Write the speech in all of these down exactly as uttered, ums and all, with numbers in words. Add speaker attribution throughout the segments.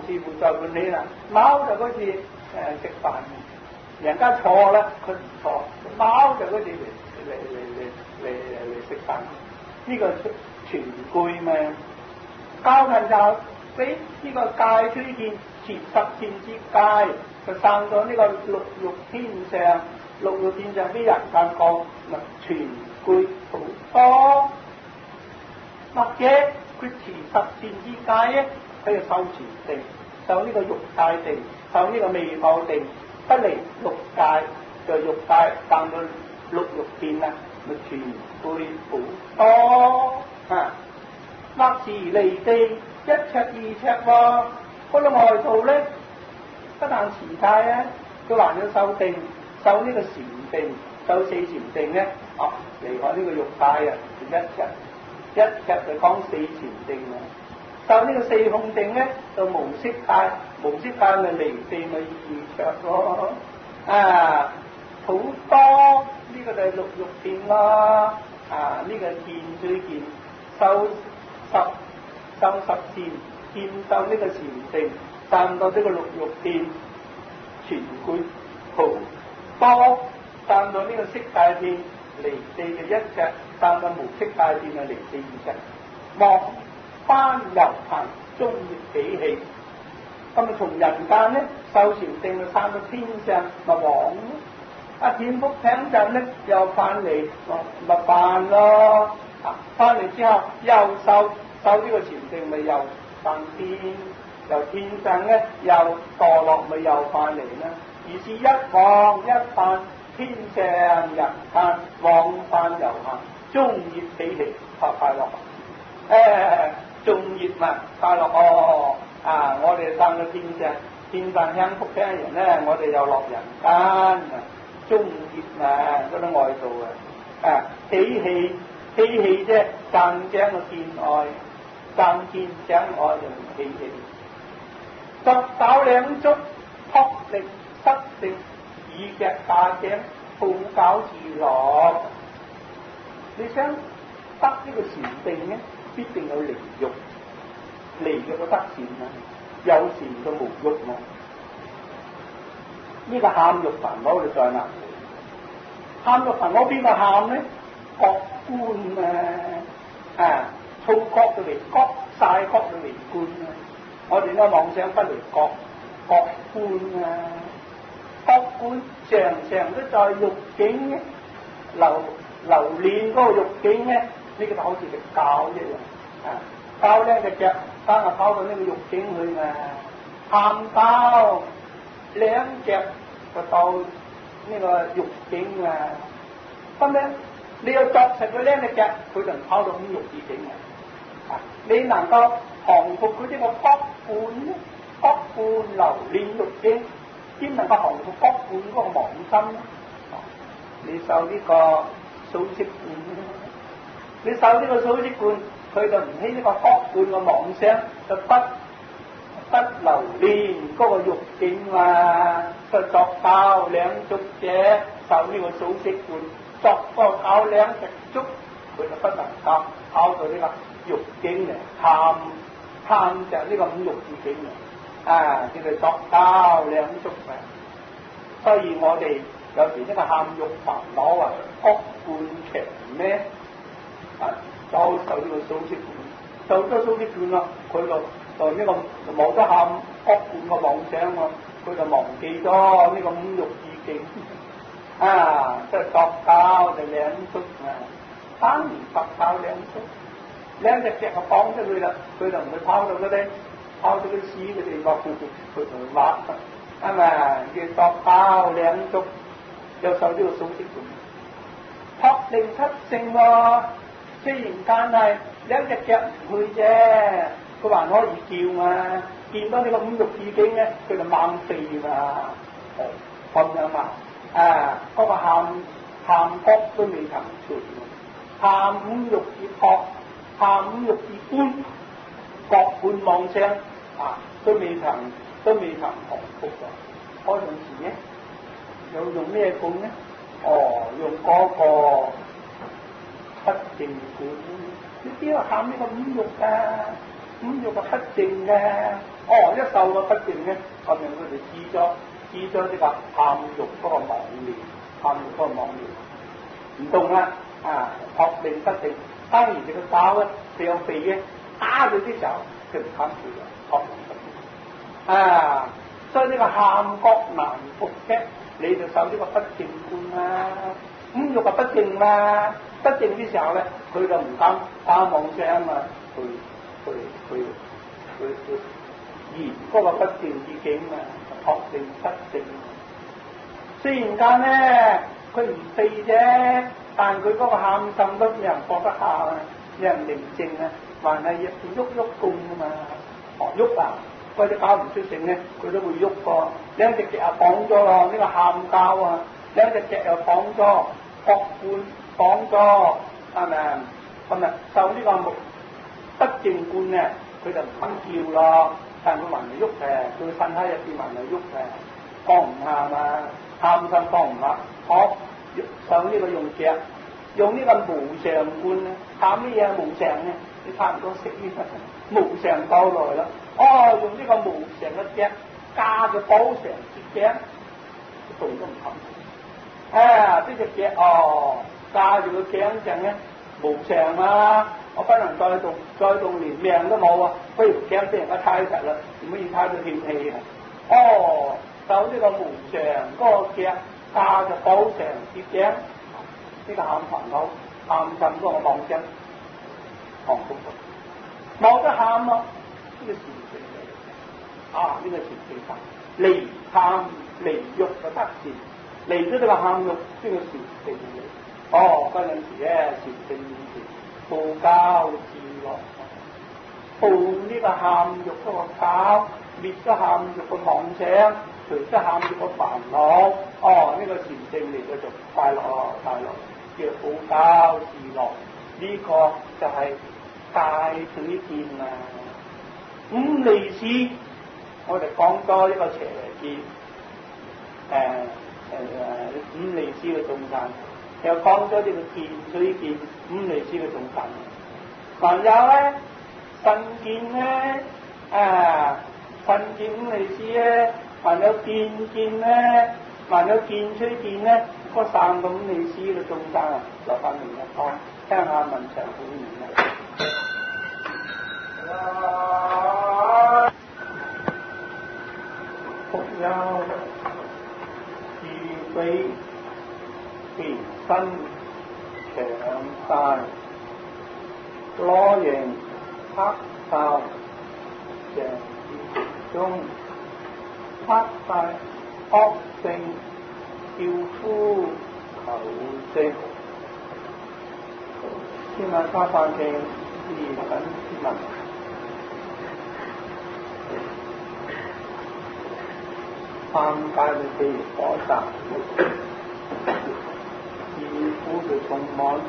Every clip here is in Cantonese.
Speaker 1: 似乎在喚起啦。貓就嗰次誒食飯，人家錯啦，佢唔錯，貓就嗰次嚟嚟嚟嚟嚟嚟食飯，呢、這個全句嘛。教人就俾呢個戒推薦前十善之戒，就生咗呢個六欲天上，六欲天上俾人間講，咪全句好多。或者佢持十善之戒咧，佢就修禪定，修呢個欲界定，修呢個未謀定，不離六界，就欲界tăng到六欲天啦，咪全句好多啊！或是離地一尺二尺喎，嗰個外道咧，不但持戒咧，佢還要修定，修呢個禪定，修四禪定咧，哦，離開呢個欲界啊，一尺。一日就講四禪定啊，就呢個四空定咧，就無色界，無色界咪離地咪二尺咯，啊，好多呢、這個就係六欲天咯，啊，呢、這個見最見，修十修十善，見修呢個禪定，達到呢個六欲天，全句好多，達到呢個色界天。離地嘅一尺，但係無色界線係離地二尺，望翻遊行，中熱喜氣。咁啊，從人間咧受禪定就生到天上，咪往啊天福聽陣咧又翻嚟，咪翻咯。啊，翻嚟之後又受受呢個禪定，咪又上天，由天上咧又墮落，咪又翻嚟啦。於是一往一翻。天上人間往返遊行，中熱喜氣，快快樂。誒，中熱嘛，快樂哦！啊，我哋上到天上，天上享福嘅人咧，我哋又落人間啊，中熱啊，嗰啲外道啊，啊，喜氣喜氣啫，增長個見愛，增見長愛就喜氣。作手兩足，學力失定。以隻大頸抱搞自樂，你想得呢個禪定咧，必定有離欲，離欲就得禪啊，有禪就無欲咯。呢、這個喊欲煩惱就在哪？喊欲煩惱邊個喊咧？覺觀啊，啊，觸覺就嚟覺，晒覺就嚟觀啊。我哋咧妄想不離覺，覺觀啊。覺觀常常都在欲境咧，流流連嗰個欲境咧，呢、這個就好似隻狗一樣啊！狗咧隻腳翻啊跑到呢個欲境去嘛，喊狗兩隻就到呢個欲境啊！咁咧你要作實佢兩隻腳，佢就跑到五欲之境啊！你能夠降服佢呢個覺觀咧，覺觀流連欲境。先能夠降服覺觀嗰個妄心咧，你受呢個數息觀，你受呢個數息觀，佢就唔起呢個覺觀嘅妄想，就不不留戀嗰個欲境嘛，就作教兩足者受呢個數息觀，作個教兩隻足，佢就不能夠跑到呢個欲境嚟探探就呢個五欲之境嚟。啊！叫佢作交兩足啊！所以我哋有時呢個喊欲煩惱啊，覺觀強咩？啊，就受呢個數息觀，受咗數息觀啦，佢就就呢個冇得喊覺觀嘅妄想啊，佢就忘記咗呢個五欲之境啊！即係作交就兩足啊，當然作交兩足，兩隻腳就綁咗佢啦，佢就唔會拋到嗰啲。拋到啲屎嘅地方，佢佢就挖，係咪？叫作交兩足，又受呢個數息觀。學力七聖喎，雖然間係兩隻腳唔去啫，佢還可以叫嘛。見到呢個五欲之境咧，佢就猛飛嘛，咁樣嘛。啊，嗰、那個喊喊覺都未曾出，喊五欲之覺，喊五欲之觀。覺觀妄想啊，都未曾都未曾降服㗎。嗰陣時咧，又用咩觀咧？哦，用嗰個七淨觀。你邊度喊呢個五欲啊？五欲係七淨嘅， 哦，一受個不正咧，後面佢哋知咗知咗呢個貪欲嗰個妄念，貪欲嗰個妄念唔動啦，啊，確定失定，當然你個手咧，你有鼻嘅打佢啲時候，佢唔貪住嘅，確定失定啊，所以呢個陷覺難伏嘅，你就受呢個不正觀啦，五欲啊不正啦，不正啲時候咧，佢就唔敢打妄想啊，去去去去去言嗰個不正之境啊，確定失正。雖然間咧，佢唔避啫，但佢嗰個喊心都有人覺得下啊，有人寧靜啊，還係要喐喐供啊嘛，哦喐啊，或者搞唔出聲咧，佢都會喐個，兩隻腳又綁咗咯，呢、這個喊教啊，兩隻腳又綁咗，膊半綁咗，係咪？咁啊，受呢個目不正觀咧，佢就唔肯叫咯，但佢還係喐嘅，佢瞓喺入邊還係喐嘅，放唔下嘛。貪心放唔下，我上呢個用腳，用呢個無常觀咧，貪乜嘢無常咧？你差唔多識呢個無常到來啦。哦，用呢個無常嘅腳加個補常之腳，動都唔肯。啊，呢隻腳哦，加住個頸上咧無常啊！我不能再動，再動連命都冇啊！不如頸俾人家太實啦，唔可以太到氣氣啊！哦。受呢個無常嗰個腳加就補常接頸，呢、這個喊煩惱、喊心嗰個妄想，狂哭哭，冇得喊咯，呢、這個禪定嚟，啊呢、這個禪定法，離貪離欲就得禪，離咗呢個喊欲，呢、這個禪定嚟。哦，嗰陣時咧禪定面前，報交自樂，報呢個喊欲嗰個交，滅咗喊欲個妄想。除咗喊住個煩惱，哦呢、這個禪定嚟嘅就快樂咯，快樂叫報交自樂，呢、這個就係大取見啊！五利使我哋講咗一個邪見，誒誒誒五利使嘅眾生，又講咗呢個見取見，五利使嘅眾生，還有咧身見咧，啊身見五利使咧。還有見見咧，還有見取見咧，嗰三個五利使嘅眾生啊，留翻另一方，聽下文長本言啊。復有自非其身長大，裸形黑哨常之中。黑帶惡性叫呼求證，先問他發嘅二品之文，三界嘅地火雜，自苦嘅充滿，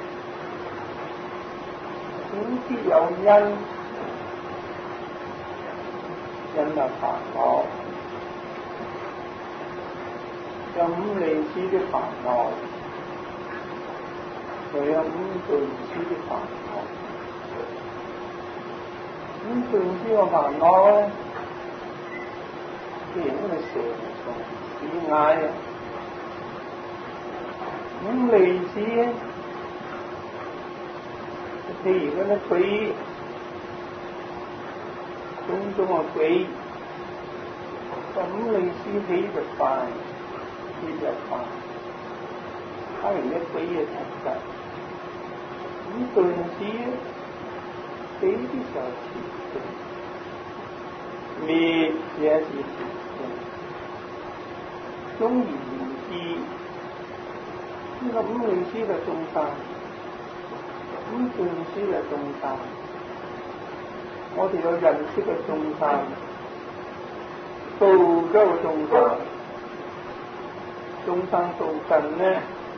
Speaker 1: 點知有因，因有煩惱。有五利使的煩惱，又有五鈍使的煩惱。五鈍使嘅煩惱咧，譬如嗰個蛇蟲鼠蟻啊，五利使咧，譬如嗰啲鬼，種種嘅鬼，五利使起就快。呢就快，睇完一鬼嘢成實，咁頓時死啲時候前程，滅也是前程，總而言之，呢個五利使嘅眾生，五頓使嘅眾生，我哋有認識嘅眾生，道咗嘅眾生。眾生到近呢，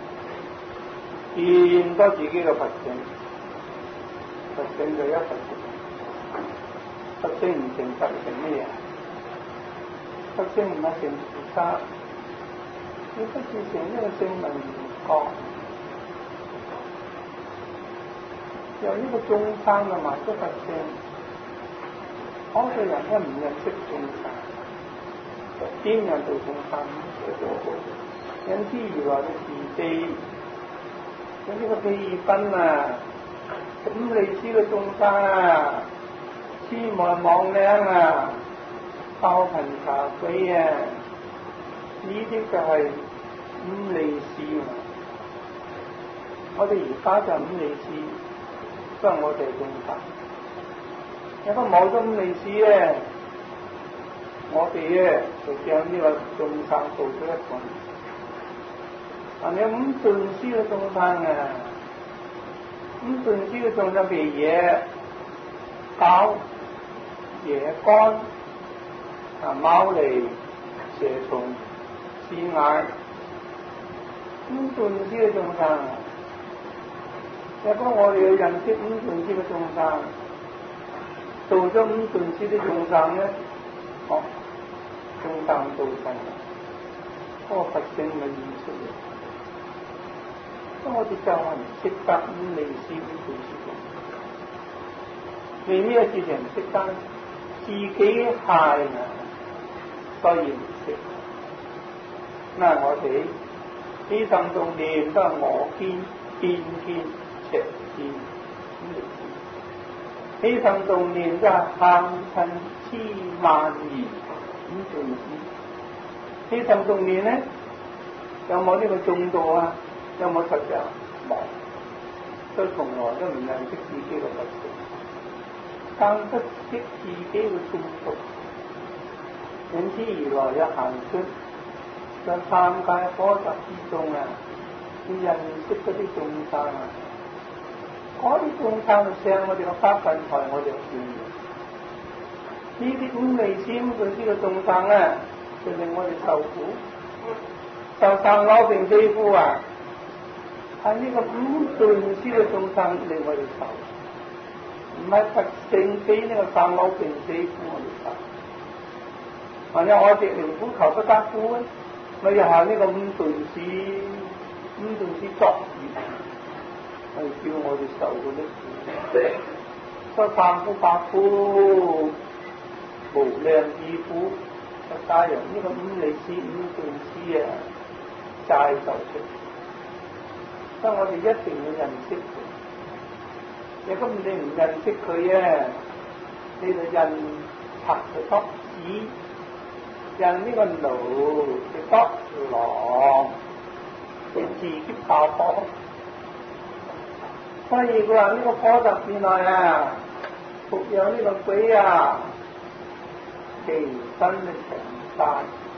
Speaker 1: 見到自己嘅佛性，佛性就一佛性，佛性唔成佛成咩嘢？佛性唔係成菩薩，你不是成一個聖聞緣覺，由呢個眾生嘅埋咗佛性， 好多人都唔認識眾生，邊人做眾生？引之如來嘅自地，有呢個譬喻品啊，五利司嘅眾生啊，痴呆妄領啊，拋貧茶鬼啊，呢啲就係五利司啊！我哋而家就五利司，都係我哋眾生。如果冇咗五利司咧，我哋咧就將呢個眾生做咗一半。但係五頓司嘅眾生啊，五頓司嘅眾生譬如野狗、野乾啊、貓蠣、蛇蟲、獅蟻，五頓司嘅眾生啊。如果我哋要認識五頓司嘅眾生，做咗五頓司嘅眾生咧，哦，眾生到身，嗰個佛性咪現出嚟。咁我哋就係唔識得五利司五頓司眾生，為咩事情唔識得？自己係啊，所以唔識。嗱，我哋起心動念都係我見、見見、邪見五利司。起心動念都係貪嗔痴慢疑五頓司。起心動念咧，有冇呢個中道啊？有冇實相？冇，都從來都唔認識自己嘅佛性，更不識自己嘅中道。引之如來有行出，在三界火宅之中啊，要認識嗰啲眾生啊，嗰啲眾生就上我哋個八品台，我哋見嘅。呢啲五利司五頓司嘅眾生啊，就令我哋受苦，受生老病死苦啊！係呢個五頓司嘅眾生令我哋受，唔係佛性俾呢個生老病死苦我哋受。或者我哋離苦求不得苦咧，咪又係呢個五頓司五頓司作業，係叫我哋受嗰啲苦。所以三苦八苦無量之苦，就帶由呢個五利司五頓司啊，債受出。所以我哋一定要認識佢。如果你唔認識佢啊，你就認賊嘅督子，認呢個奴嘅督郎，你自己爆火。所以佢話呢個火宅之內啊，伏有呢個鬼啊，其身嘅長大，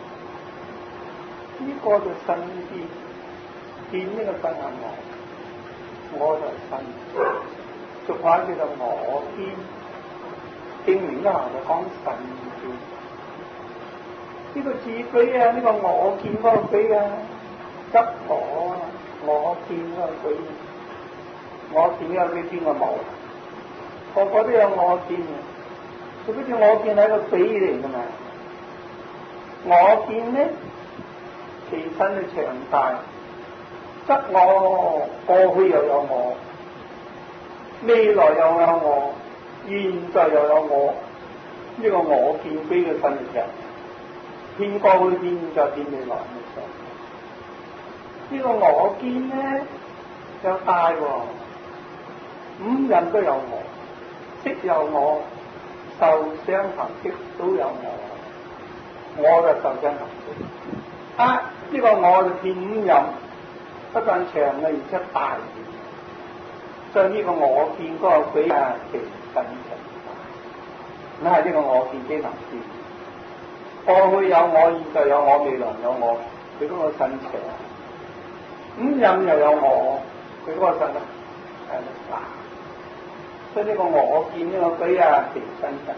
Speaker 1: 呢、這個就身啲。見呢個身係我，我就係身，俗話叫做我見。經明一行就講神見。呢、這個自鬼啊，呢、這個我見嗰個鬼啊，執我，我見嗰個鬼，我見有幾邊個冇？個個都有我見嘅，佢好似我見係個鬼嚟㗎嘛。我見呢，其身嘅長大。則我過去又有我，未來又有我，現在又有我，呢、這個我見非嘅身嘅，變過去變現在變未來嘅時候，呢、這個我見咧有大喎，五蘊都有我，色有我，受想行識都有我，我就受想行識，啊呢、這個我就變五蘊。不但長嘅，而且大嘅，所以呢個我見嗰個鬼啊，其身長大，咁係呢個我見機能見。過去有我，現在有我，未來有我，佢嗰個身長。五蘊又有我，佢嗰個身咧係大。所以呢個我見呢個鬼啊，其身長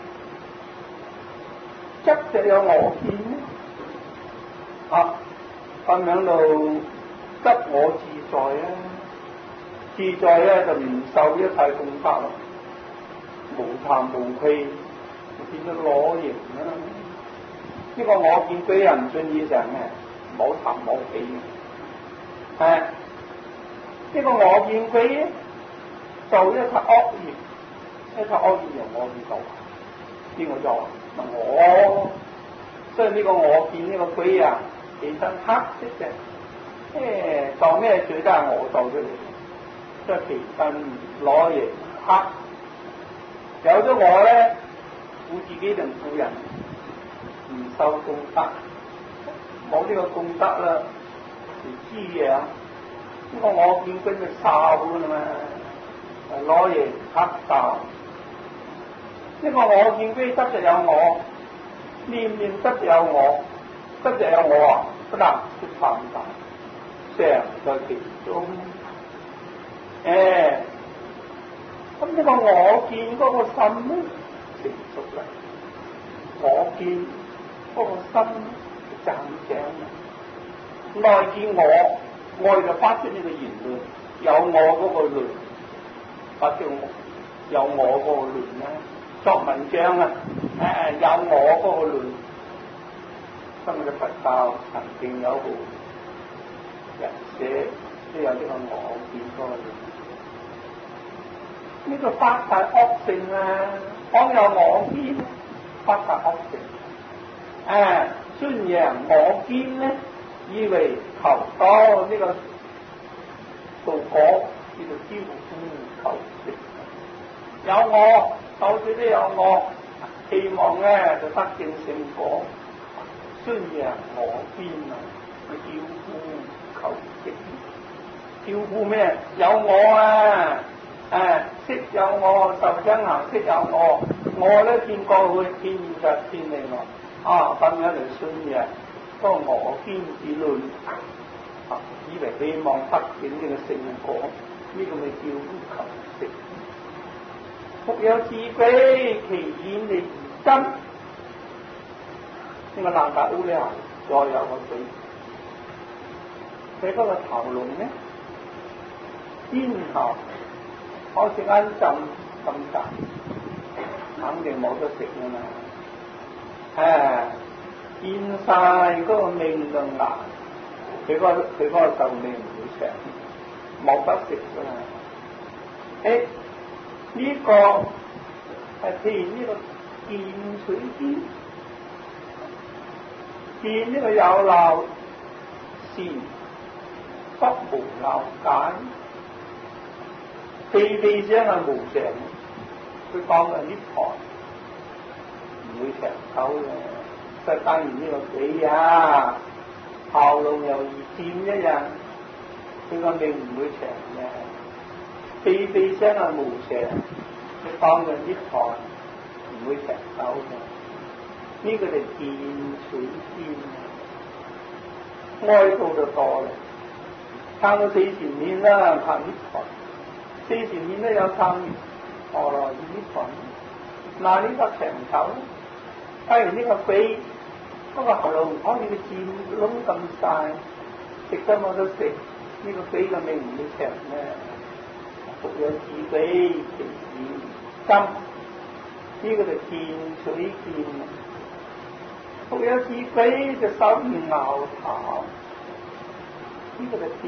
Speaker 1: 大。執着有我見咧，啊咁樣到。得我自在啊！自在咧就唔受一切控法咯，無慚無愧，變咗裸形啦。呢、這個我見鬼人唔信以上嘅，冇慚冇愧嘅。係呢、這個我見鬼做一切惡業，一切惡業由我見到， 呢個就我，所以呢個我見呢個鬼啊，其身黑色嘅，誒做咩罪都係我做出嚟，即係其身攞嘢黑。有咗我咧，顧自己定顧人，唔受功德，冇呢個功德啦，唔知嘅。呢個我見佢就哨噶啦嘛，攞嘢黑哨。呢個我見佢得就有我，念念得就有我，得就有我啊，不能出犯法，常在其中。誒、欸，咁呢個我見嗰個心咧成熟啦，我見嗰個心就增長啦，內見我。我就發出呢個言論，有我嗰個論，發出有我嗰個論啦，作文章啊，誒有我嗰個論。今日嘅佛教曾經有部人寫都有呢個我見嗰個論，呢個發大惡性啊，講有我見，發大惡性，誒宣揚我見咧。以為求到呢個道果，叫做招呼求成。有我，到處都有我，希望咧就得見成果。宣揚我見啊，去招呼求成。招呼咩？有我啊，誒識有我，受想行識有我，我咧見過去，見現實見未來，啊咁樣嚟宣揚。個我見之論，啊，以為希望得見呢個成果，呢、這個咪叫求成。復有自卑，其言利而真。呢個爛大屋咧，再有個嘴，佢嗰個頭顱咧，咽喉好似啱浸咁大，肯定冇得食噶嘛，誒。見晒嗰個命咁難，佢嗰佢嗰個壽命唔會長，冇得食噶嘛。誒，呢、這個係譬如呢個見取見，見呢個有漏善，不無漏解，非非聲係無常，佢講嘅呢台唔會長久嘅。就當然呢個鬼啊，喉嚨又如劍一樣，佢個命唔會長嘅。飛飛聲係無常，佢當緊啲台唔會長久嘅。呢、這個就見取見，哀悼就多啦。撐到四前面啦，撐啲台，四前面都有撐完，何來啲台？嗱呢個長久，當然呢個鬼。嗰個喉嚨好似個箭窿咁大，食得冇得食，呢、這個鬼嘅命唔會長咩？復有自卑，其言真，呢個就見取見。復有自卑就手如牛頭，呢、這個就見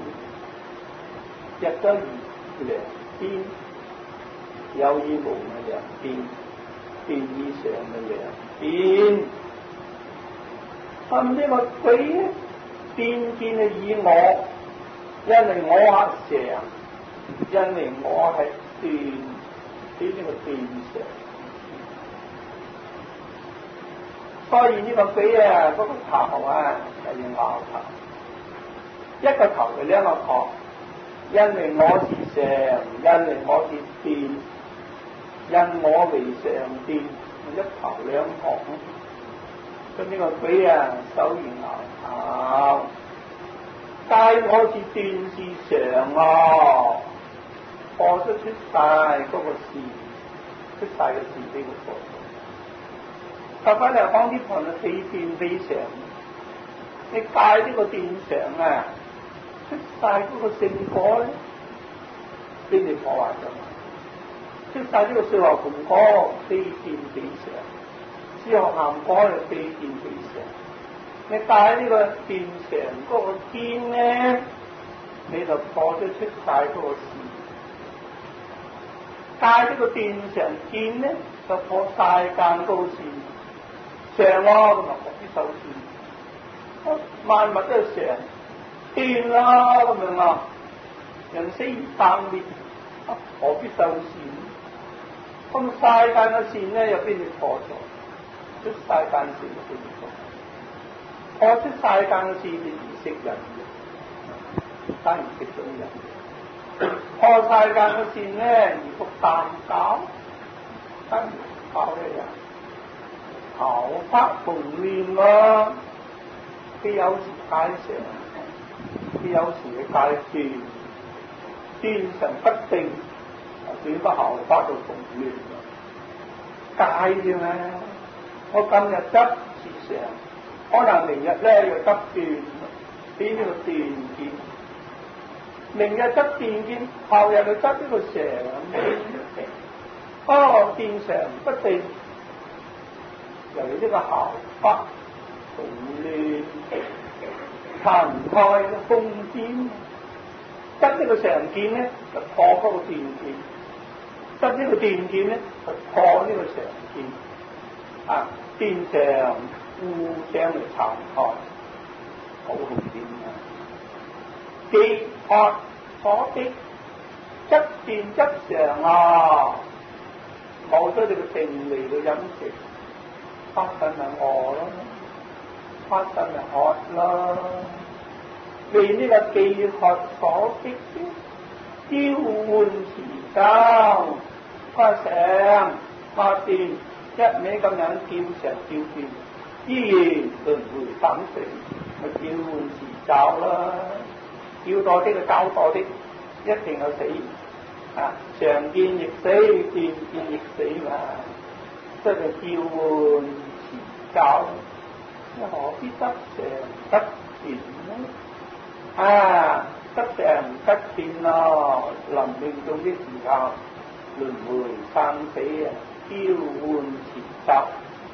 Speaker 1: 見。入咗二兩邊，有意無嘅兩邊，邊以上嘅兩邊。咁呢個鬼咧，變見係以我，因為我係常，因為我係斷，喺呢個斷上。所以呢個鬼啊，嗰、那個頭啊係要拗頭，一個頭就兩個殼，因為我是常，因為我是斷，因我為常斷，一頭兩殼。咁呢個鬼啊，手如牛頭，但我是斷是常啊，破得出晒嗰個事，出晒個事俾佢破。頭翻嚟講啲盤係非斷非常，你戒呢個斷常啊，出晒嗰個聖果咧，俾你破壞咗，出晒呢個水喉盤果，非斷非常。之後行果就非斷非常，你帶呢個斷常嗰個見咧，你就破咗出晒嗰個事。 界呢個斷常見咧，就破世間高善，常咯，咁啊何必受善？萬物都係常，斷啦咁樣啊，人死如燈滅，何必受善？咁世間嘅善咧，又邊度破咗？出世間善又邊度破？破出世間嘅善，而識人嘅，單而識咗人。破世間嘅善咧，而復淡搞，單而搞嘅人，頭髮蓬亂咯，佢有時解常，佢有時嘅解斷，斷常不定。斷不後發到蓬亂，戒啫嘛！我今日執是常，可能明日咧又執斷，邊呢個斷見？明日執斷見，後日又執呢個常，哦，斷常不定，由於呢個後發蓬亂，殘開風險，執呢個常見咧就破嗰個斷見。得呢個斷見咧，就破呢個常見，啊，斷常互相嚟殘害，好好點啊！既惡所的執斷執常啊，冇咗你個定力嘅飲食，發生咪餓咯，發生咪渴咯，為呢個既惡所的召喚持咒。發常發斷，一味咁樣叫常叫斷，依然輪迴等死，咪召喚持咒啦！叫多啲就搞多啲，一定有死啊！常見亦死，斷見亦死嘛，所以就召喚持咒。何必得常得斷呢？啊，得常得斷咯，臨命終的時候。輪迴生死啊，召喚持咒，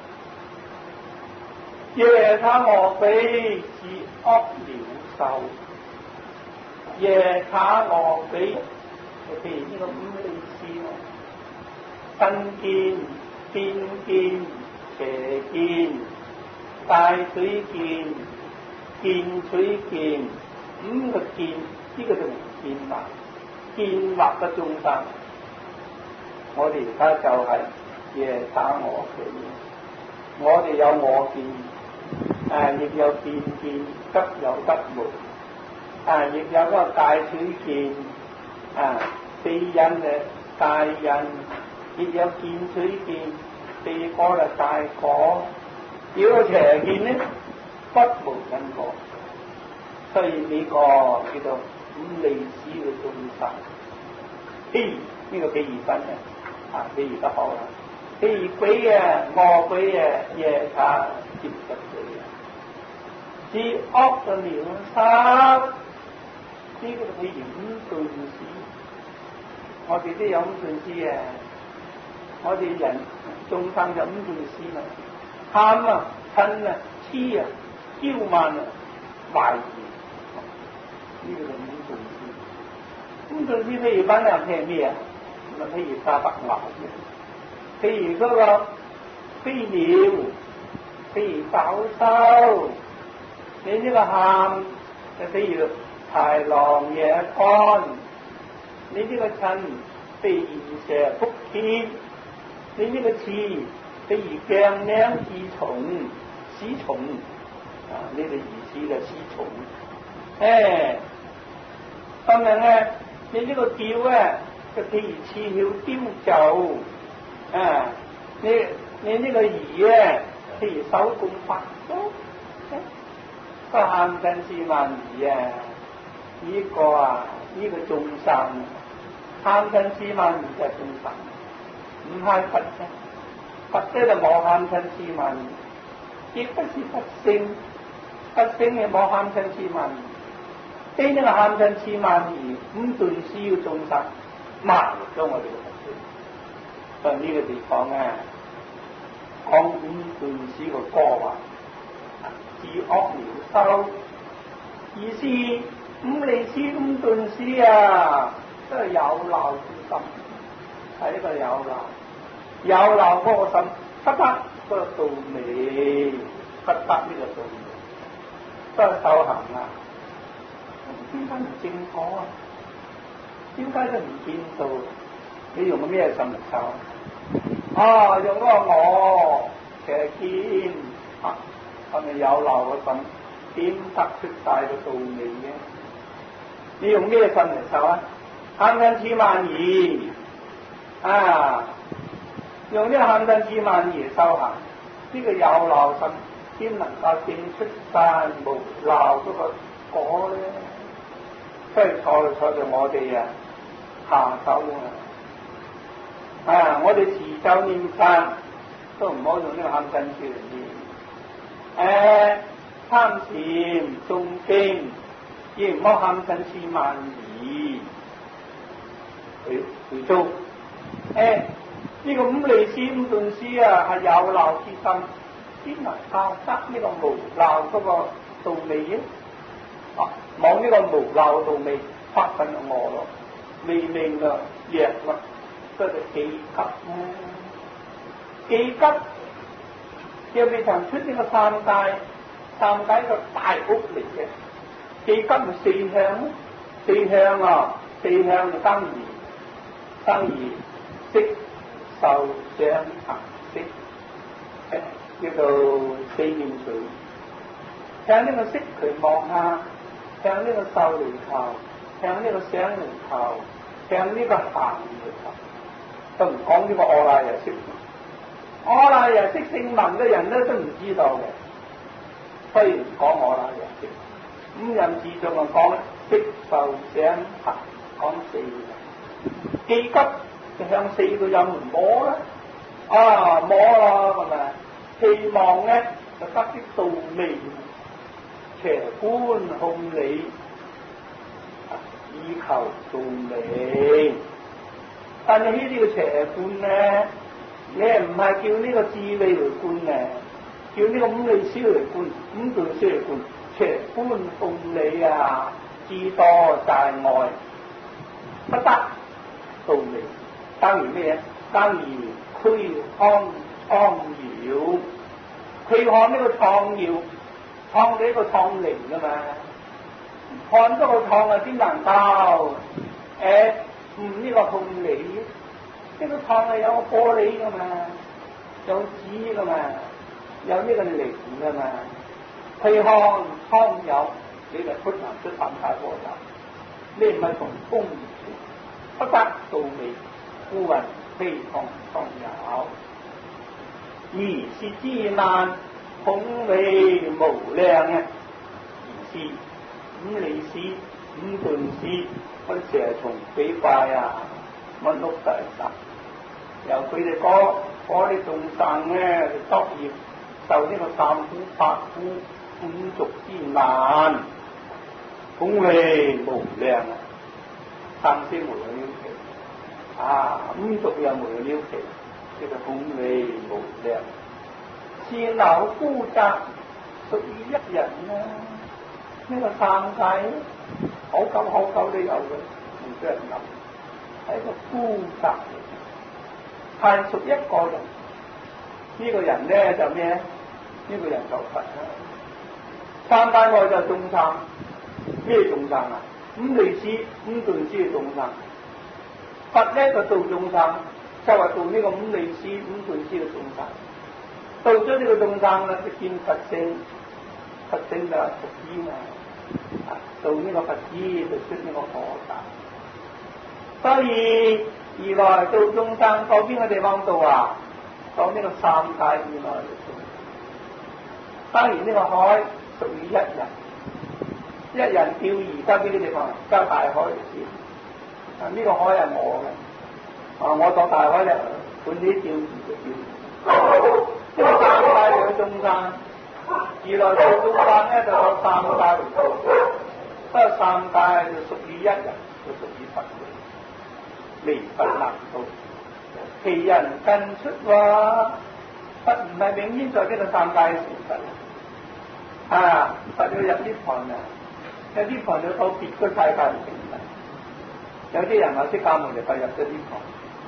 Speaker 1: 夜叉餓死是惡鳥獸，夜叉餓死，譬如呢個五利思啊，身見、天見、邪見、大水見、見水見，五個見，呢、這個就唔見惑，見惑嘅眾生。我哋而家就係夜叉餓死，我哋有我見，啊，亦有見見，得有得無，啊，亦有嗰個大水見，啊，四因嘅大因，亦有見水見，四果嘅大果，如果邪見呢，不無因果，所以呢個叫做五利思嘅眾生，譬如呢個比喻分嘅。啊，比喻得好啦！譬如鬼啊、餓鬼啊、夜叉接觸鬼啊，是惡嘅鳥獸，呢個譬如五頓使，我哋都有五頓使啊！我哋人眾生就五頓使嘛，貪啊、嗔啊、痴啊、驕慢啊、懷疑，呢個就五頓使。五頓使譬如班人聽咩啊？譬如沙白牛，譬如嗰個飛鳥，譬如走獸，你呢個喊，就譬如豺狼野干，你呢個嗔，譬如蛇撲天，你呢個刺，譬如鏡領刺蟲、屎蟲，啊，呢個意思就屎蟲，誒，咁樣咧，你呢個叫咧。譬如似曉雕就，啊，你你呢個儀啊，譬如手供法都，個喊親是萬儀啊，呢、這個啊呢、這個眾生，喊親是萬儀就係眾生，唔係佛嘅，佛咧就冇喊親是萬儀，亦不是佛性，佛性嘅冇喊親是萬儀，呢啲個喊親是萬儀，五頓使要眾生。麻咗我哋嘅佛性，所以呢個地方啊，講五頓使個歌話，是惡鳥獸，意思五利思五頓使啊，都係有漏之心， 係一個有漏，有漏嗰個心不得嗰個道味，不得呢個道味，都係修行啊！點解唔正果啊？點解都唔見到？你用個咩心嚟修啊？用嗰個我其實見啊，係咪有漏個心？點得出晒個道味嘅？你用咩心嚟修啊？慳親千萬疑啊！用呢個慳親千萬疑修行，呢、這個有漏心點能夠證出晒無漏嗰個果咧？所以錯就錯在我哋啊下手啊！啊，我哋持咒念佛都唔好用呢個慳親處嚟念。誒，參禪誦經亦唔好慳親千萬疑去去做。誒、哎，呢、這個五利施五頓施啊，係有漏之心，點能夠得呢個無漏嗰個道味嘅？啊，冇呢個無漏道味，發奮我咯，未明啊，弱啦，所以就幾急咧，幾急，又未曾出呢個三界，三界個大屋嚟嘅，幾急咪四向咯，四向啊，四向就生疑，生疑色受想行識，誒，叫做四念水，向呢個色佢望下。向呢個受嚟求，向呢個想嚟求，向呢個行嚟求，都唔講呢個阿賴耶識。阿賴耶識姓文嘅人咧都唔知道嘅，所以唔講阿賴耶識。五任自仲啊講色受想行，講四個，既急就向四個任門摸啦，啊摸啦咁啊，希望咧就得啲道味。邪觀控理，以求道味。但係呢啲嘅邪觀咧，你係唔係叫呢個智慧嚟觀嘅？叫呢個五利施嚟觀，五頓施嚟觀。邪觀控理啊，智多大愛，不得道味。當然咩嘢？當然驅康創謠，驅看呢個創謠。創你一個創靈噶嘛，看多個創啊，點能夠誒唔呢個控理？呢個創係有個玻璃噶嘛，有紙噶嘛，有呢個靈噶嘛。佢看創有，你就出行出三界波頭，你唔係從風而出，不得道味，故云非創創有，而是之難。孔理無量嘅，而是五利施、五頓施，嗰啲蛇蟲鬼怪啊，乜碌大殺，由佢哋嗰嗰啲眾生咧，就得業受呢個三苦八苦五濁之難，孔理無量啊，三先無有了期，啊五濁又無有了期，叫做孔理無量。善流孤宅屬於一人啦、啊，呢、這個三界好久好久都有嘅，唔少人諗，係一個孤宅嚟嘅，係屬一個人。呢、這個人咧就咩咧？呢、這個人就佛啦。三界外就眾生，咩眾生啊？五利施、五頓施嘅眾生。佛咧就度眾生，就係度呢個五利施、五頓施嘅眾生。到咗呢個眾生啦，就見佛性，佛性就係佛依嘛，啊，到呢個佛依就出呢個火大。所以而來到眾生到邊個地方度啊？到呢個三界以內度。當然呢個海屬於一人，一人釣魚得邊啲地方？交大海嚟釣。啊，呢、這個海係我嘅，啊，我到大海咧，管啲釣魚就釣。呢個三界嘅眾生，而來到眾生咧就有三界嚟做，不過三界就屬於一人，就屬於佛嘅，微不能到。其人更出話，佛唔係永遠在呢個三界成佛，啊，佛要入涅槃啊，有啲槃要到別個世界嚟成佛，有啲人話釋迦牟尼佛入咗涅槃，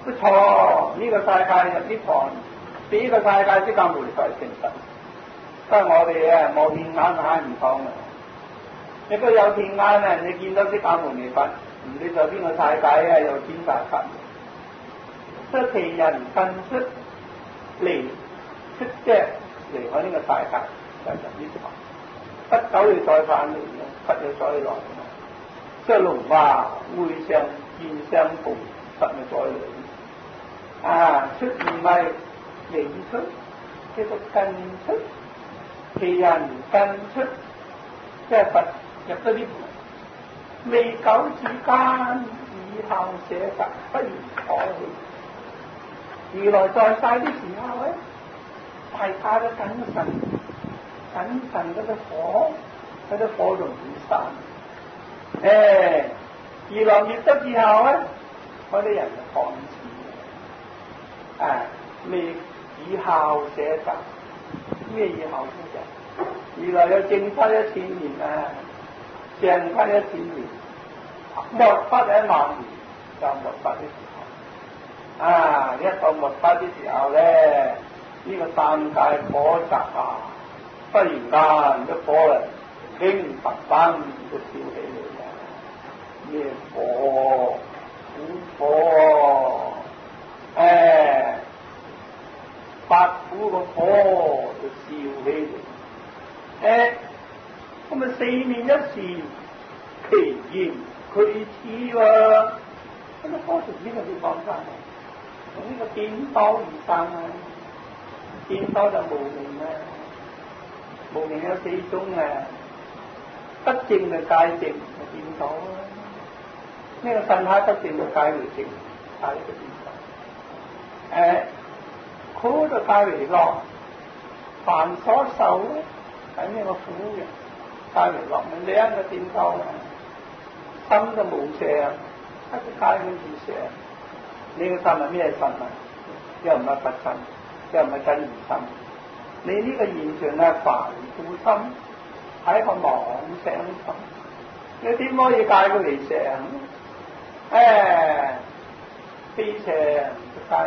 Speaker 1: 不錯，呢、這個世界入啲旁，呢個世界即係無才成神，所以我哋啊冇見眼睇唔通啊！你都有見眼啊，你見到啲假門嚟佛，唔知在邊個世界啊有天大佛，即係其人近出離出即係離開呢個世界，就係呢啲話。不久要再返嚟嘅，不要再來嘅。即係龍華會上見相逢，不要再來。啊，出唔係離出，叫做近出。其人近出，即係佛入咗呢盤。未久之間，以後捨實不如可棄。如來在世的時候咧，大家都謹慎。謹慎嗰啲火，嗰啲火容易散。誒、欸，二來滅咗之後咧，嗰啲人就放肆。誒，未以後寫集，咩以後寫集？二來有正法一千年啊，正法一千年，末法一萬年，就末法的時候。啊，一到末法的時候咧，呢、這個三界火集啊！忽然間一火啊，輕白燈就燒起嚟啦！咩火？苦火！誒、哎，八苦個火就燒起嚟。誒、哎，咁啊四面一時，其言佢似喎，咁啊火從呢個地方翻嚟，從呢個點刀而生啊！點刀就無名啦。無明有四種啊，不正嘅界正就見到啦。呢、這個身體不正嘅界為正，界就見到。誒，苦就界為樂，凡所受咧係呢個苦嘅，界為樂咪兩個見到啊。心就無常，一個界嘅無常。呢、這個心係咩心啊？又唔係佛心，又唔係真如心。你呢個現象係凡夫心，係一個妄想心，你點可以戒佢離常？誒、哎，非常就戒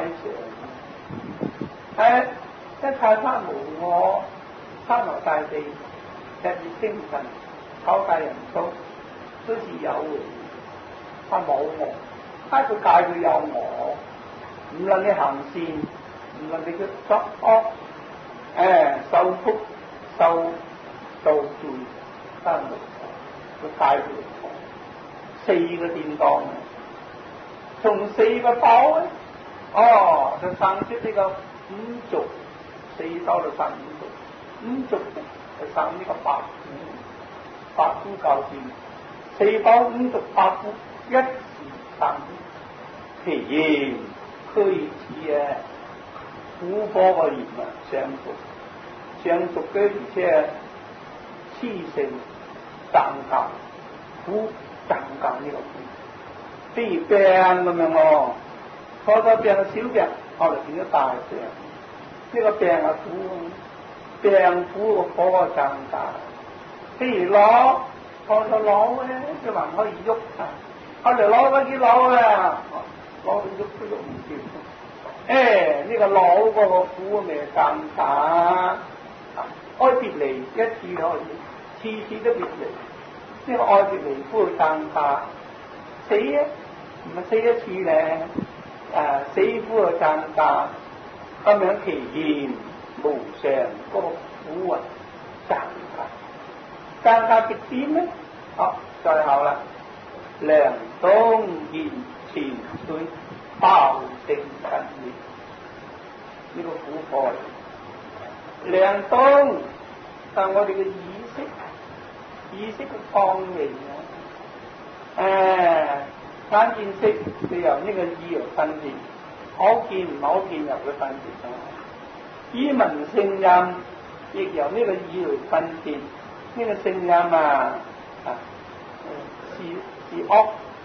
Speaker 1: 常。誒，一切法無我，山河大地、日月星辰、九界人數，都是有嘅，係冇我。係佢戒佢有我，唔能夠行善，唔能夠作惡。誒、哎，受福受受罪三無常，佢戒佢四個殿當，從四個寶咧，哦，就生出呢個五濁，四寶就生五濁，五濁咧就生呢個八苦，八苦教斷，四寶五濁八苦一時生，其言俱似啊！苦火個言啊，相續，相續嘅而且黐性增加，苦增加呢個苦，譬如病咁樣哦，初初病係小病，後來變咗大病，呢、這個病係苦，病苦個火個增加。譬如攞，初初攞咧就還可以喐啊，後來攞嗰啲攞啊，攞到喐都喐唔掂。誒，呢、哎這個老嗰個苦咪更大，愛別離一次可以，次次都別離，呢、這個愛別離苦更大，死啊唔係死一次咧，誒、啊、死苦啊更大，咁樣其言無常嗰個苦啊更大，更大極點咧？好，最後啦，涼冬現前水。爆定近滅，呢、這個苦火嚟。涼冬，但我哋嘅意識，意識嘅光明啊，誒，眼見識就由呢個意嚟分別，可見唔可見由佢分別啊。耳聞聲音亦由呢個耳嚟分別，呢、這個聲音啊，啊，是是惡。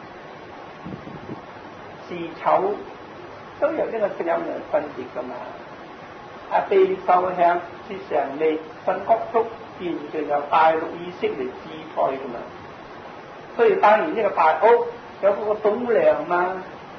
Speaker 1: 是醜都由呢個聲音嚟分別噶嘛？啊，鼻受香是常理分覺觸，完全由大陸意識嚟支配噶嘛。所以當然呢個大屋有嗰個棟梁嘛，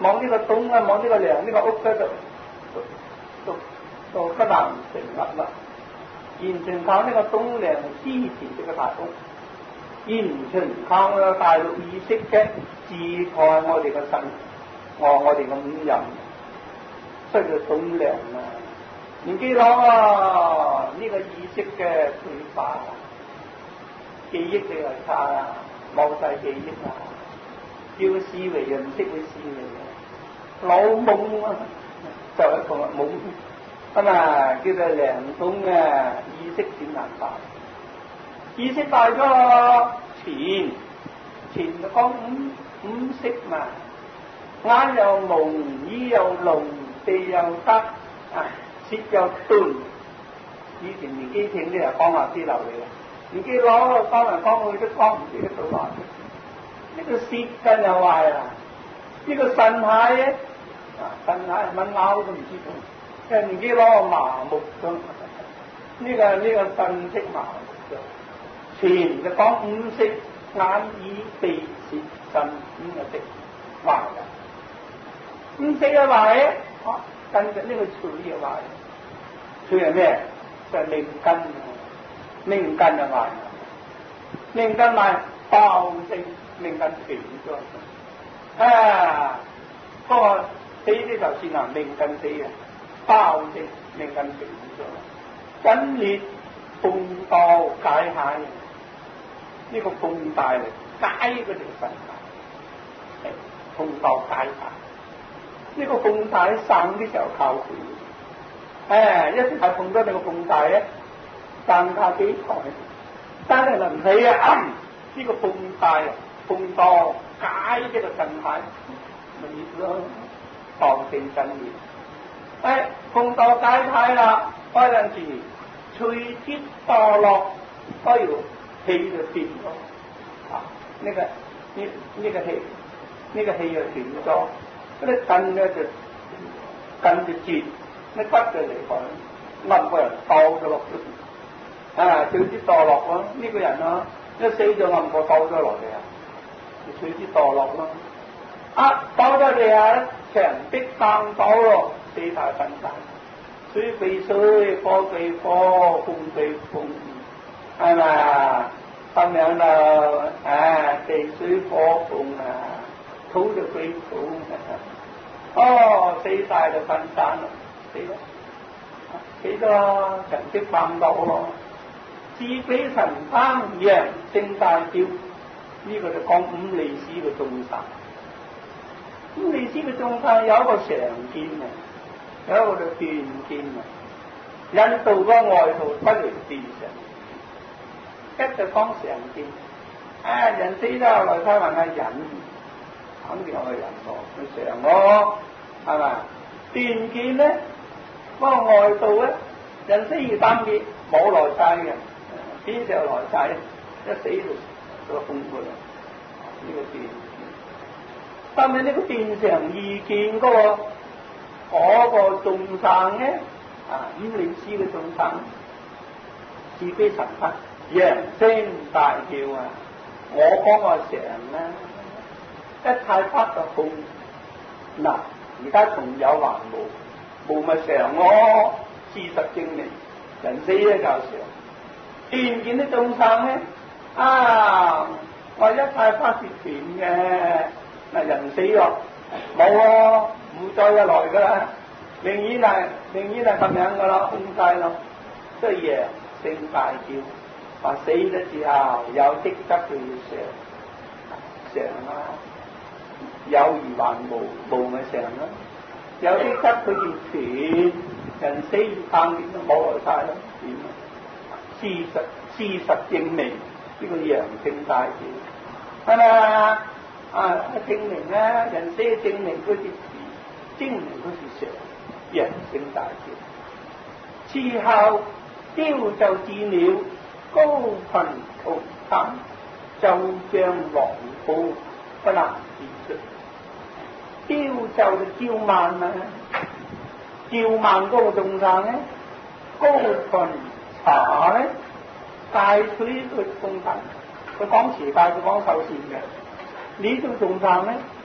Speaker 1: 望呢個東啊，望呢個梁，呢、這個屋咧就就就不能成立啦。完全靠呢個東梁支持呢個大屋，完全靠呢個大陸意識嘅自蓋我哋嘅神，我我哋嘅五任，所以叫東梁啊。唔記得啊，呢、這個意識嘅退化，記憶力又差啊，冇晒記憶啊，叫思維又唔識去思維，老懵啊，就係一個懵。咁啊，叫做良東嘅意識轉難大，意識大咗前前就講五五色嘛，眼又蒙，耳又聾，鼻又得，啊，舌又鈍。以前年紀輕啲啊，講下啲流嚟嘅，年紀老講嚟講去都講唔記得到話。呢個舌根又壞啦，呢個腎蟹咧，啊腎蟹乜咬都唔知道。年紀攞麻木咗，呢、這個呢、這個腎識麻木咗。前就講五色，眼耳鼻舌腎五個色壞嘅。五色嘅壞咧，啊跟住呢個嘴嘅壞，嘴係咩？就係、是、命根啊，命根就壞，命根壞爆性，命根斷咗。啊，嗰、那個死啲就算啦，命根死嘅。爆性命根斷咗，緊裂風道解蟹，呢、這個風帶嚟解嗰條腎帶，風道解蟹，呢、這個風帶生嘅時候靠佢，誒，一係碰到你個風帶咧，生靠幾台，但係臨死啊，呢、這個風帶風道解呢個腎蟹，咪裂咯，爆性緊裂。誒，風道解體啦，嗰陣時隨之墮落，都要氣就斷咗，啊！呢、這個呢呢、這個氣，呢、這個氣就斷咗，嗰啲筋咧就筋就絕，啲骨就離開，冧個人倒咗落去，啊！隨之墮落咯，呢、這個人啊，一死咗冧個倒咗落嚟啊，隨之墮落咯，啊！倒咗地下咧，牆壁崩倒咯。四大分散，水對水，火對火，風對風，係咪？咁樣就啊，地水火風啊，土就對土，哦，四大就分散咯，死咯，死咗成績崩到咯，自比神貪陽性大叫，呢、這個就講五利使嘅眾生，五利使嘅眾生有一個常見啊。有一個就斷見啊，引導個外道不離斷常，一就講常見，啊人死咗來睇問下忍，肯定係忍咯，佢常咯，係咪？斷見咧，嗰個外道咧，人死而擔結，冇來世嘅，邊時候來世？一死就就空㗎啦，呢、這個斷見。但係呢個斷常易見嗰個。嗰個眾生咧，啊五利使嘅眾生，自己神法，揚聲大叫啊！我講個常啦，一太黑就空。嗱，而家仲有還無，無咪常咯。事實證明，人死咧就常。斷見啲眾生咧，啊，我一太黑是斷嘅，嗱人死咗，冇喎。唔再一來噶啦，明顯係明顯係咁樣噶啦，空晒咯，即係揚聲大叫，話死咗之後有積德佢要常常啦，有而還無，無咪常啦，有積德佢要斷，人死而探點都冇來晒咯，點啊？事實事實證明呢、這個揚聲大叫，係咪啊？啊證明咧，人死證明佢哋。證明嗰是常，揚聲大叫。此後雕就至了高頻圖坦，就像狼虎不能自出。雕就就叫慢啊，叫慢嗰個眾生咧，高頻茶咧，大水去風騰。佢講持戒，佢講受善嘅。呢種眾生咧，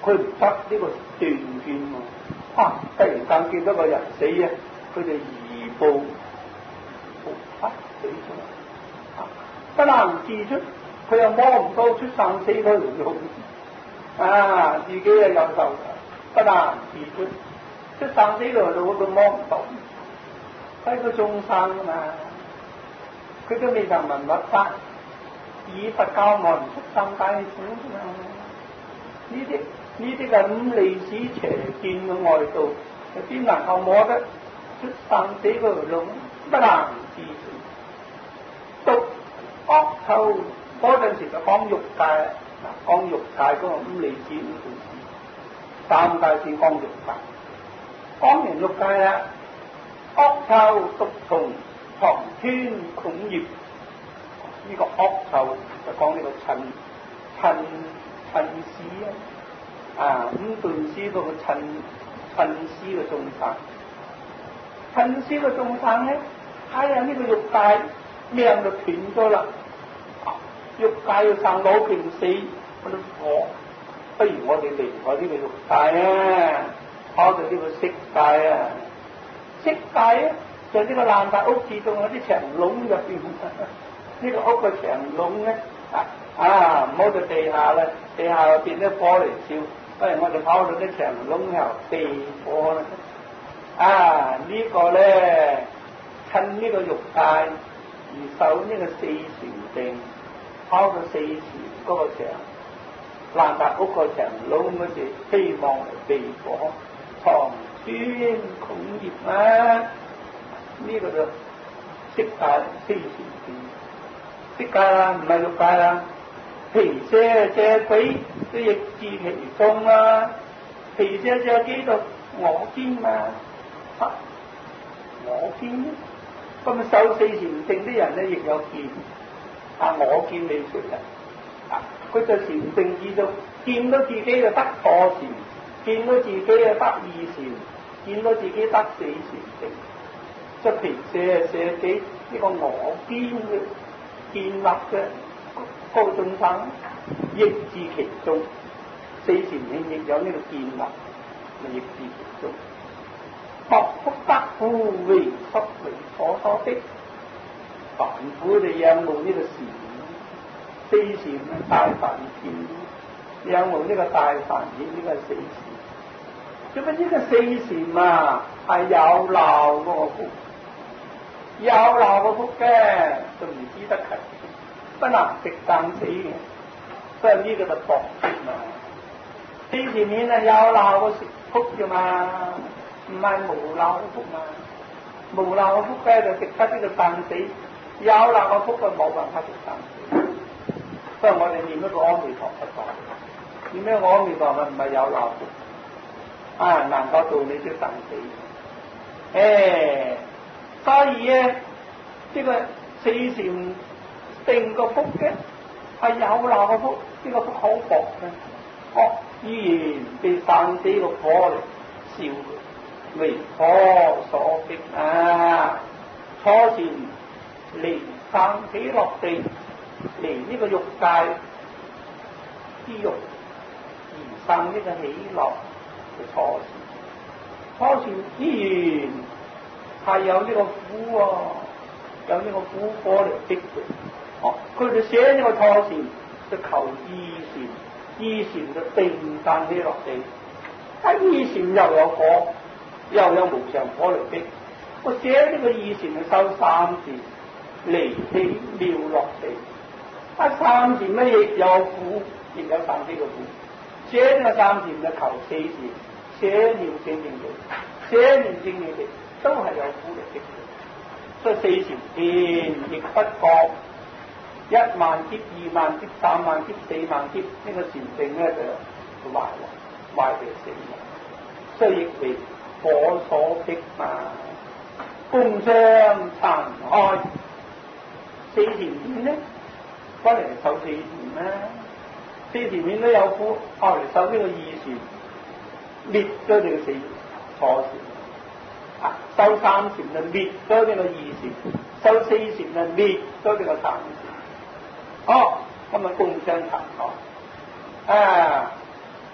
Speaker 1: 佢唔得呢個斷見喎，啊！突然間見到個人死啊，佢哋移步啊死咗，啊不能自出，佢又摸唔到出生死嗰條路，啊自己又有受，不能自出，出生死嗰條路佢摸唔到，係個眾生啊嘛，佢都未曾聞佛法，以佛教外唔出生皆苦嘛，呢啲。呢啲嘅五利使邪見嘅外道，邊能夠摸得出生死嗰條路？不能自存。讀惡臭嗰陣時就講欲界，嗱講欲界嗰個五利使五利使，三界先講欲界。講完欲界啦，惡臭毒蟲藏天孔業，呢、這個惡臭就講呢個塵塵塵使啊。啊！五頓師嗰個趁趁師嘅眾生，趁師嘅眾生咧，哎呀呢個欲界命就斷咗啦，欲界要生老病死，我都我不如我哋離開呢個欲界啊，跑到呢個色界啊，色界啊就呢個爛大屋之中有啲牆窿入邊，呢個屋嘅牆窿咧啊啊唔好到地下啦，地下入邊啲火嚟燒。不如我哋跑到啲牆窿後避火啦！啊，這個、呢個咧趁呢個欲界而受呢個四禪定，跑到四禪嗰個牆爛達屋個牆窿嗰時，希望嚟避火，藏天孔業啊！呢、這個就色界四禪定，色界啦，唔係欲界啦。皮舍舍鬼都亦至其中啦，皮舍舍幾度我見嘛，啊我見，咁受四禪定啲人咧亦有見，啊我見未出嚟，啊佢就禪定之中見到自己就得初禪，見到自己就得二禪，見到自己得四禪定，即皮舍舍幾呢個我見嘅建立嘅。高眾生亦至其中，四禪定亦有呢個建立，咪亦至其中。莫福德富為濕為所所的，凡夫哋仰慕呢個禪，四禪啊大梵天，仰慕呢個大梵天呢個四禪。咁啊呢個四禪啊係有漏嗰個福，有漏個福嘅就唔知得勤。不能食生死嘅，所以呢個就薄福嘛。四禪面係有漏個食福啫嘛，唔係無漏個福嘛。無漏個福咧就食得呢個生死，有漏個福就冇辦法食生死。所以我哋念一個阿彌陀佛法，念咩個阿彌陀佛唔係有漏福，啊能夠度你啲生死。誒，所以咧呢、這個四禪定個福嘅係有漏個福，呢、這個福好薄嘅，哦依然被生死個火嚟燒，為火所逼啊！初禪離生死落地，離呢個欲界之欲而生呢個喜樂嘅初禪，初禪依然係有呢個苦、啊，有呢個苦火嚟逼佢。哦，佢哋寫呢個初禪就求二禪，二禪就定生起落地。啊，二禪又有火，又有無常火嚟逼。我寫呢個二禪就收三禪，離氣妙落地。啊，三禪咧亦有苦，亦有生死嘅苦。寫呢個三禪就求四禪，寫妙正正地，寫妙正正地都係有苦嚟逼。所以四禪見亦不覺。一萬劫、二萬劫、三萬劫、四萬劫，呢、這個禪定咧就壞啦，壞就死啦。所以亦為火所逼嘛，共相殘害。四禪面咧，翻嚟受四禪啦。四禪面都有苦，翻嚟受呢個二禪，滅咗呢個四初禪。啊，受三禪就滅咗呢個二禪，受四禪就滅咗呢個三禪。哦，咁啊共相殘害啊！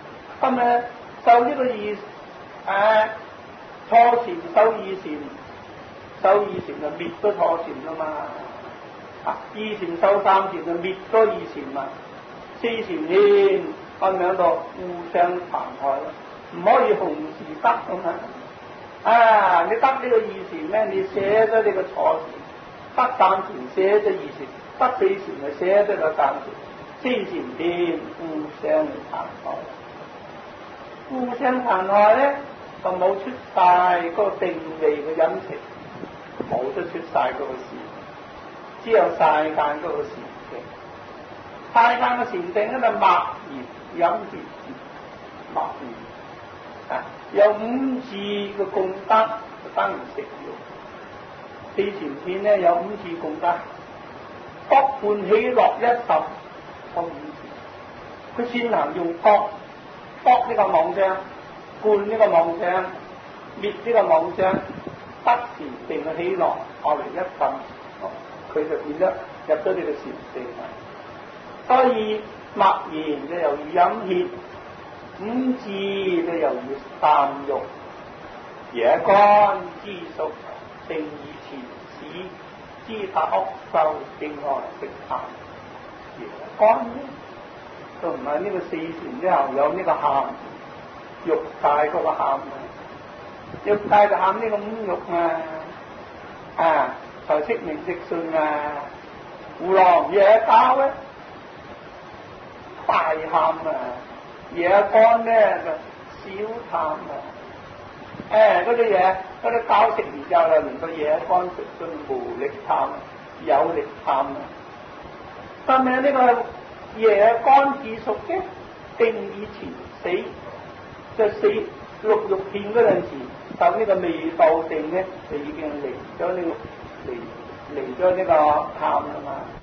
Speaker 1: 咁咧受呢個二誒初禪受二禪，受二禪就滅咗初禪啦嘛。啊，二禪受三禪就滅咗二禪嘛。四禪天咁樣度互相殘害咯，唔可以同時得咁啊！啊，你得呢個二禪咧，你捨咗呢個初禪；得三禪捨咗二禪；得四禪就捨咗個三禪。四禪天互相殘害，互相殘害咧就冇出晒嗰個定位嘅隱情，冇得出晒嗰個禪，只有世間嗰個禪定。世間嘅禪定咧就默然隱住，默然啊，有五次嘅功德就等於食用。四禪天咧有五次功德，各伴喜樂一十。個五次，佢先能用覺覺呢個妄想，觀呢個妄想，滅呢個妄想，得禪定嘅喜樂，後嚟一浸，佢就變咗入咗呢個禪定。所以默然就由於飲血，五字就由於啖肉，野乾之屬，定以前史，知法惡受，定外食痰。乾都唔係呢個四禪之後有呢個喊欲界嗰個喊啊，欲界就喊呢個五欲啊，啊就識名識信啊，胡狼野狗咧大喊啊，野乾咧就小喊啊，誒嗰啲嘢嗰啲狗食完之後就連個野乾食盡無力喊，有力喊啊。但係呢個野乾自屬嘅定以前死，就死六欲片嗰陣時，受呢個未到定咧，就已經離咗呢個離離咗呢個喊啦嘛。